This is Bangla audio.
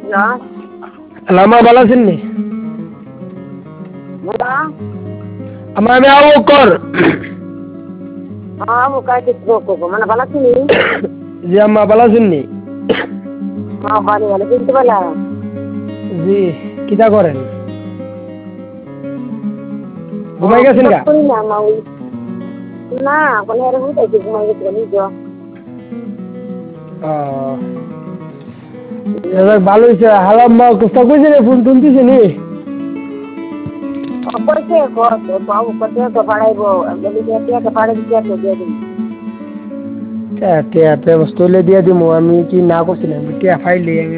না Lama bala sini. না Ama আমি আবু কর। bukan itu kok mana bala sini জি আম্মা bala sini. bali bala কিন্তু bala জি কিটা করেন? ঘুমাই গেছেন গা? করি না মা ওই না কোন এর মধ্যে কি ঘুমাই গেছে নিজে ভালো হয়েছে হালাম মা কোথা কইছে রে ফোন তুলতেছে নি কইছে তো বাবু কত তো পাড়াইবো বলি যে পাড়াই দিয়ে তো দিয়ে দিই তে বস্তু দিয়ে দিমু আমি কি না করছিলাম টিয়া ফাইলে